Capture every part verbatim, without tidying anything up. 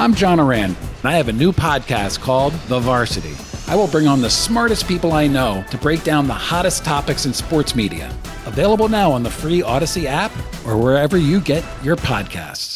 I'm John Oran, and I have a new podcast called The Varsity. I will bring on the smartest people I know to break down the hottest topics in sports media. Available now on the free Odyssey app or wherever you get your podcasts.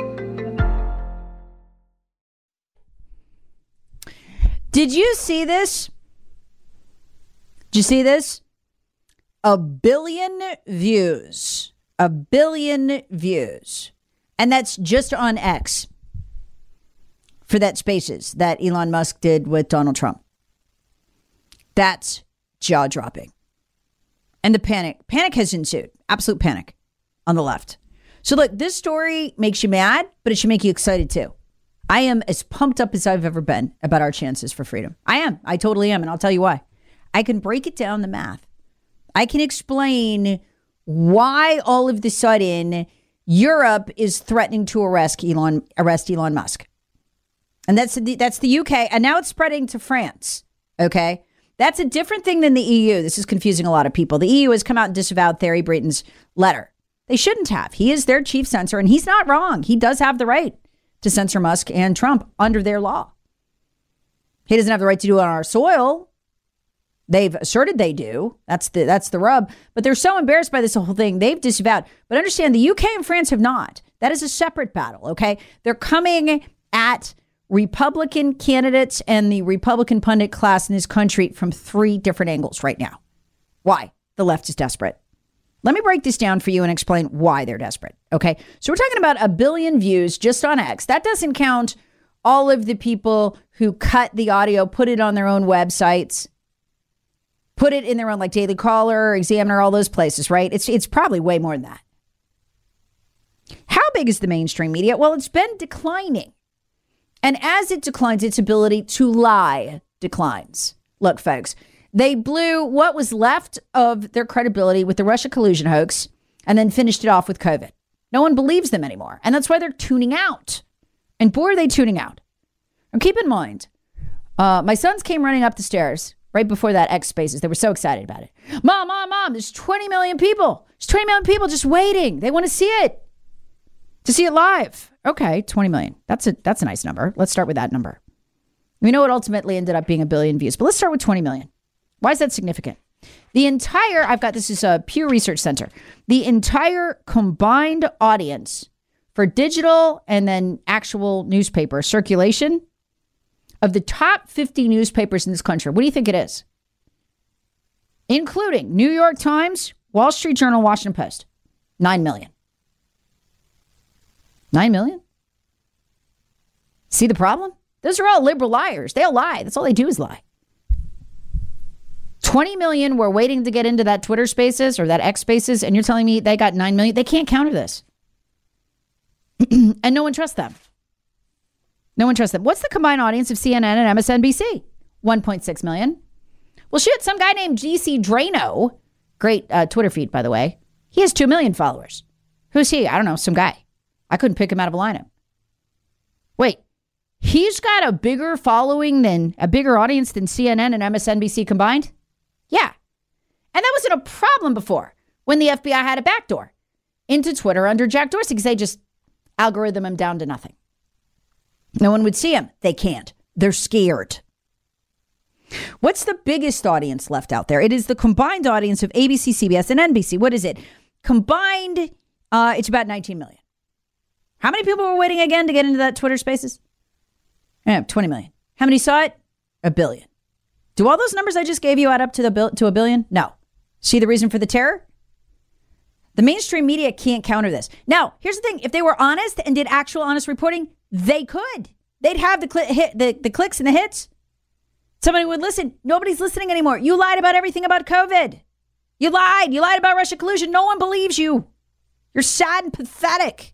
Did you see this? Did you see this? A billion views. A billion views. And that's just on X. For that Spaces that Elon Musk did with Donald Trump. That's jaw-dropping. And the panic. Panic has ensued. Absolute panic on the left. So look, this story makes you mad, but it should make you excited too. I am as pumped up as I've ever been about our chances for freedom. I am. I totally am. And I'll tell you why. I can break it down the math. I can explain why all of the sudden Europe is threatening to arrest Elon, arrest Elon Musk. And that's the, that's the U K. And now it's spreading to France. Okay. That's a different thing than the E U. This is confusing a lot of people. The E U has come out and disavowed Thierry Breton's letter. They shouldn't have. He is their chief censor, and he's not wrong. He does have the right to censor Musk and Trump under their law. He doesn't have the right to do it on our soil. They've asserted they do. That's the that's the rub. But they're so embarrassed by this whole thing. They've disavowed. But understand, the U K and France have not. That is a separate battle, okay? They're coming at Republican candidates and the Republican pundit class in this country from three different angles right now. Why? The left is desperate. Let me break this down for you and explain why they're desperate. Okay. So we're talking about a billion views just on X. That doesn't count all of the people who cut the audio, put it on their own websites, put it in their own like Daily Caller, Examiner, all those places, right? It's, it's probably way more than that. How big is the mainstream media? Well, it's been declining. And as it declines, its ability to lie declines. Look, folks, they blew what was left of their credibility with the Russia collusion hoax and then finished it off with COVID. No one believes them anymore. And that's why they're tuning out. And boy, are they tuning out. And keep in mind, uh, my sons came running up the stairs right before that X Spaces. They were so excited about it. Mom, mom, mom, there's twenty million people. There's twenty million people just waiting. They want to see it. To see it live. Okay, twenty million. That's a that's a nice number. Let's start with that number. We know it ultimately ended up being a billion views, but let's start with twenty million. Why is that significant? The entire, I've got, this is a Pew Research Center. The entire combined audience for digital and then actual newspaper circulation of the top fifty newspapers in this country. What do you think it is? Including New York Times, Wall Street Journal, Washington Post. nine million. Nine million? See the problem? Those are all liberal liars. They all lie. That's all they do is lie. twenty million were waiting to get into that Twitter Spaces or that X Spaces, and you're telling me they got nine million? They can't counter this. And no one trusts them. No one trusts them. What's the combined audience of C N N and M S N B C? one point six million. Well, shit, some guy named G C Drano, great uh, Twitter feed, by the way, he has two million followers. Who's he? I don't know, some guy. I couldn't pick him out of a lineup. Wait, he's got a bigger following than a bigger audience than C N N and M S N B C combined? Yeah. And that wasn't a problem before when the F B I had a backdoor into Twitter under Jack Dorsey because they just algorithm him down to nothing. No one would see him. They can't. They're scared. What's the biggest audience left out there? It is the combined audience of A B C, C B S, and N B C. What is it? Combined, uh, it's about nineteen million. How many people were waiting again to get into that Twitter Spaces? Yeah, twenty million. How many saw it? A billion. Do all those numbers I just gave you add up to the bil- to a billion? No. See the reason for the terror? The mainstream media can't counter this. Now, here's the thing. If they were honest and did actual honest reporting, they could. They'd have the, cl- hit, the, the clicks and the hits. Somebody would listen. Nobody's listening anymore. You lied about everything about COVID. You lied. You lied about Russia collusion. No one believes you. You're sad and pathetic.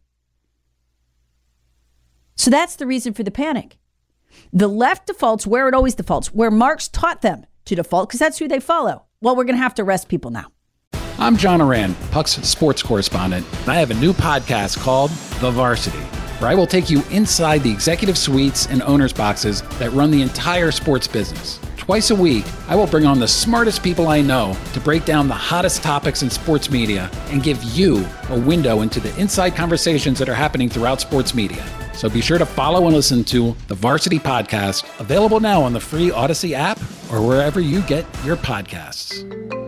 So that's the reason for the panic. The left defaults where it always defaults, where Marx taught them to default, because that's who they follow. Well, we're going to have to arrest people now. I'm John Oran, Puck's sports correspondent, and I have a new podcast called The Varsity, where I will take you inside the executive suites and owners' boxes that run the entire sports business. Twice a week, I will bring on the smartest people I know to break down the hottest topics in sports media and give you a window into the inside conversations that are happening throughout sports media. So be sure to follow and listen to the Varsity Podcast, available now on the free Odyssey app or wherever you get your podcasts.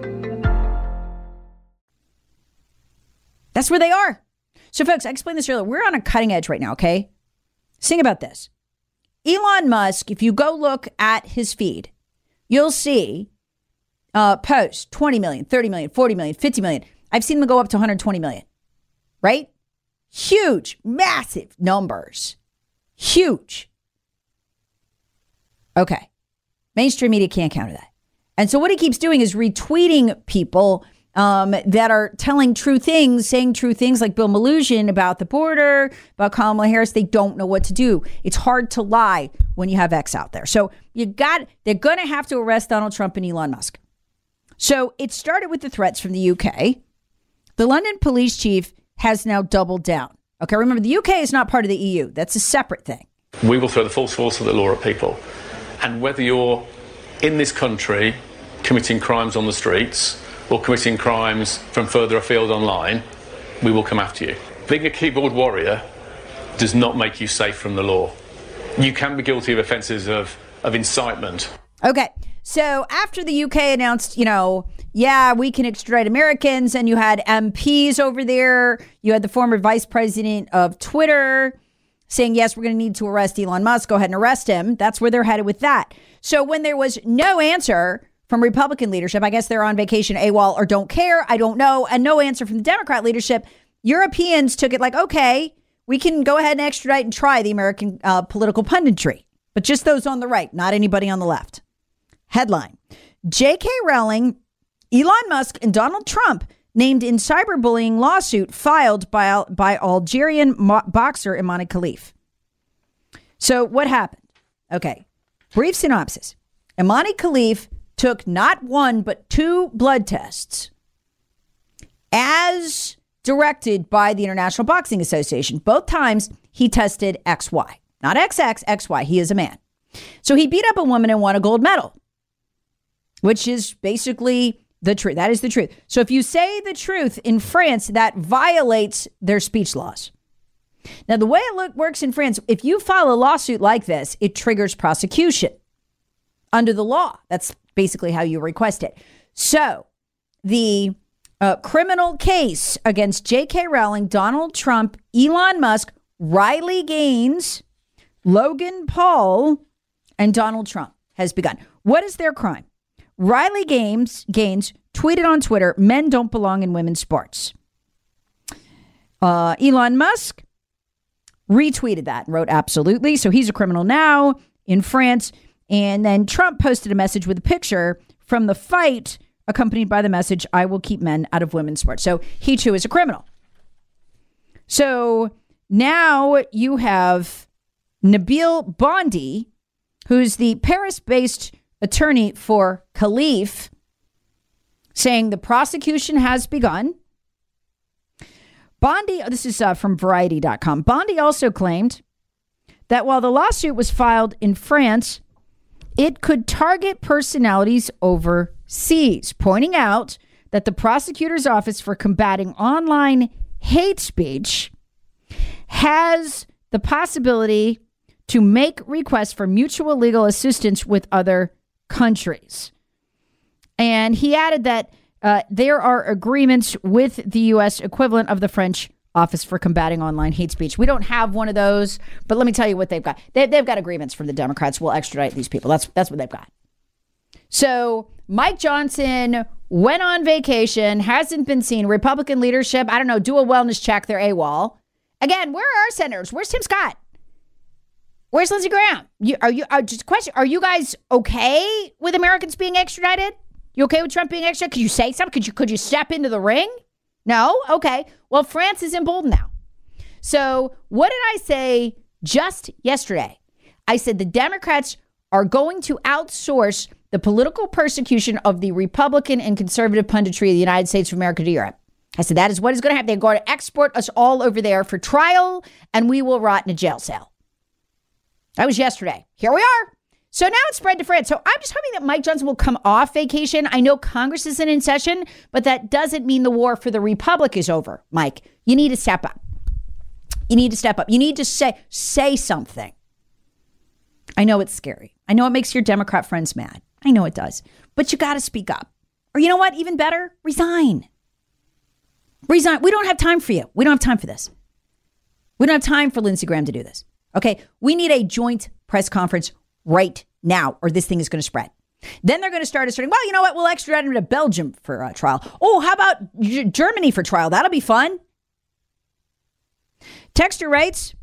That's where they are. So, folks, I explained this earlier. We're on a cutting edge right now, okay? Think about this. Elon Musk, if you go look at his feed, you'll see uh, posts twenty million, thirty million, forty million, fifty million. I've seen them go up to one hundred twenty million, right? Huge, massive numbers. Huge. Okay. Mainstream media can't counter that. And so what he keeps doing is retweeting people um, that are telling true things, saying true things like Bill Melugin about the border, about Kamala Harris. They don't know what to do. It's hard to lie when you have X out there. So you got, they're going to have to arrest Donald Trump and Elon Musk. So it started with the threats from the U K. The London police chief has now doubled down. Okay, remember, the U K is not part of the E U. That's a separate thing. We will throw the full force of the law at people. And whether you're in this country committing crimes on the streets or committing crimes from further afield online, we will come after you. Being a keyboard warrior does not make you safe from the law. You can be guilty of offences of, of incitement. Okay, so after the U K announced, you know, yeah, we can extradite Americans, and you had M Ps over there, you had the former vice president of Twitter saying, yes, we're going to need to arrest Elon Musk, go ahead and arrest him. That's where they're headed with that. So when there was no answer from Republican leadership, I guess they're on vacation, AWOL, or don't care, I don't know, and no answer from the Democrat leadership, Europeans took it like, okay, we can go ahead and extradite and try the American uh, political punditry, but just those on the right, not anybody on the left. Headline, J K Rowling, Elon Musk, and Donald Trump named in cyberbullying lawsuit filed by, by Algerian mo- boxer Imani Khalif. So what happened? Okay, brief synopsis. Imani Khalif took not one, but two blood tests as directed by the International Boxing Association. Both times he tested X Y, not X X, X Y. He is a man. So he beat up a woman and won a gold medal, which is basically the truth. That is the truth. So if you say the truth in France, that violates their speech laws. Now, the way it look, works in France, if you file a lawsuit like this, it triggers prosecution under the law. That's basically how you request it. So the uh, criminal case against J K Rowling, Donald Trump, Elon Musk, Riley Gaines, Logan Paul, and Donald Trump has begun. What is their crime? Riley Gaines, Gaines tweeted on Twitter, men don't belong in women's sports. Uh, Elon Musk retweeted that and wrote absolutely. So he's a criminal now in France. And then Trump posted a message with a picture from the fight accompanied by the message, I will keep men out of women's sports. So he too is a criminal. So now you have Nabil Bondi, who's the Paris-based attorney for Khalif, saying the prosecution has begun. Bondi, this is uh, from Variety dot com. Bondi also claimed that while the lawsuit was filed in France, it could target personalities overseas, pointing out that the prosecutor's office for combating online hate speech has the possibility to make requests for mutual legal assistance with other countries. And he added that uh, there are agreements with the U S equivalent of the French Office for Combating Online Hate Speech. We don't have one of those, but let me tell you what they've got. They, they've got agreements from the Democrats. We'll extradite these people. That's that's what they've got. So Mike Johnson went on vacation, hasn't been seen. Republican leadership, I don't know, do a wellness check. They're AWOL. Again, where are our senators? Where's Tim Scott? Where's Lindsey Graham? You, are you? Uh, just a question. Are you guys okay with Americans being extradited? You okay with Trump being extradited? Could you say something? Could you could you step into the ring? No? Okay. Well, France is emboldened now. So what did I say just yesterday? I said the Democrats are going to outsource the political persecution of the Republican and conservative punditry of the United States of America to Europe. I said that is what is going to happen. They're going to export us all over there for trial, and we will rot in a jail cell. That was yesterday. Here we are. So now it's spread to France. So I'm just hoping that Mike Johnson will come off vacation. I know Congress isn't in session, but that doesn't mean the war for the Republic is over, Mike. You need to step up. You need to step up. You need to say, say something. I know it's scary. I know it makes your Democrat friends mad. I know it does. But you got to speak up. Or you know what? Even better, resign. Resign. We don't have time for you. We don't have time for this. We don't have time for Lindsey Graham to do this. Okay? We need a joint press conference right now, or this thing is going to spread. Then they're going to start asserting, well, you know what? We'll extradite him to Belgium for uh, trial. Oh, how about G- Germany for trial? That'll be fun. Texter writes,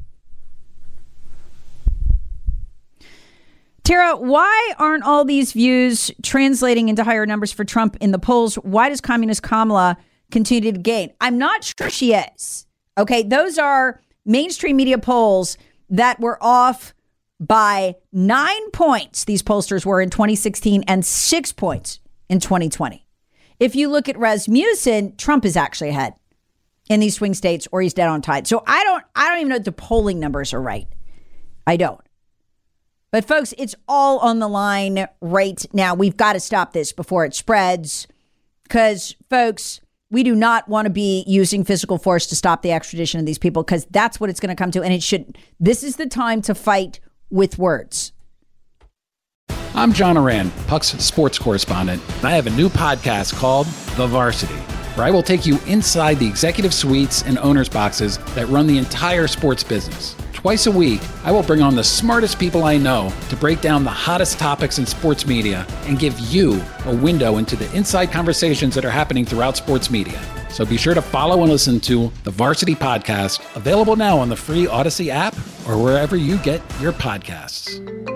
Tara, why aren't all these views translating into higher numbers for Trump in the polls? Why does communist Kamala continue to gain? I'm not sure she is. Okay, those are mainstream media polls that were off by nine points, these pollsters were in twenty sixteen, and six points in twenty twenty. If you look at Rasmussen, Trump is actually ahead in these swing states, or he's dead on tide. So I don't, I don't even know if the polling numbers are right. I don't. But folks, it's all on the line right now. We've got to stop this before it spreads, because folks, we do not want to be using physical force to stop the extradition of these people, because that's what it's going to come to. And it should. This is the time to fight with words. I'm John Oran, Puck's sports correspondent, and I have a new podcast called The Varsity, where I will take you inside the executive suites and owners' boxes that run the entire sports business. Twice a week, I will bring on the smartest people I know to break down the hottest topics in sports media and give you a window into the inside conversations that are happening throughout sports media. So be sure to follow and listen to the Varsity Podcast, available now on the free Odyssey app or wherever you get your podcasts.